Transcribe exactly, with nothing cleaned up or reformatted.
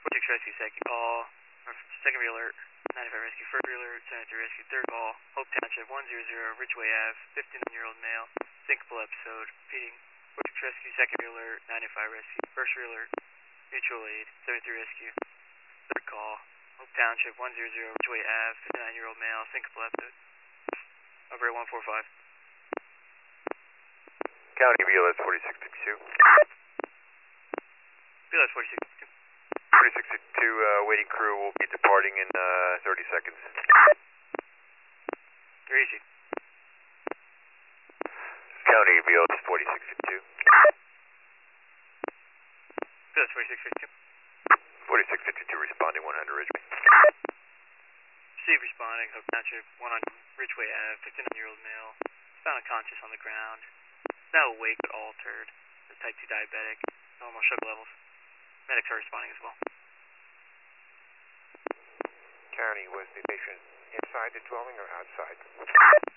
Vortex Rescue, second call, or secondary alert, ninety-five Rescue, first alert, seventy-three Rescue, third call, Hope Township, one hundred, Ridgeway Ave, fifteen-year-old male, thinkable episode, repeating, Vortex Rescue, secondary alert, ninety-five Rescue, first alert, mutual aid, seventy-three Rescue, third call, Hope Township, one hundred, Ridgeway Ave, fifty-nine-year-old male, thinkable episode, operator one four five. County V L S forty-six fifty-two. V L S forty-six fifty-two. forty-six fifty-two, uh, waiting crew will be departing in uh, thirty seconds. You're easy. County V L S forty-six fifty-two. V L S forty-six fifty-two. forty-six fifty-two responding, one hundred Ridgeway. Steve responding, Hope Township, one hundred, Ridgeway Ave, fifty-nine-year-old male, found unconscious on the ground, now awake but altered, the type two diabetic, normal sugar levels. Medics are responding as well. County, was the patient inside the dwelling or outside?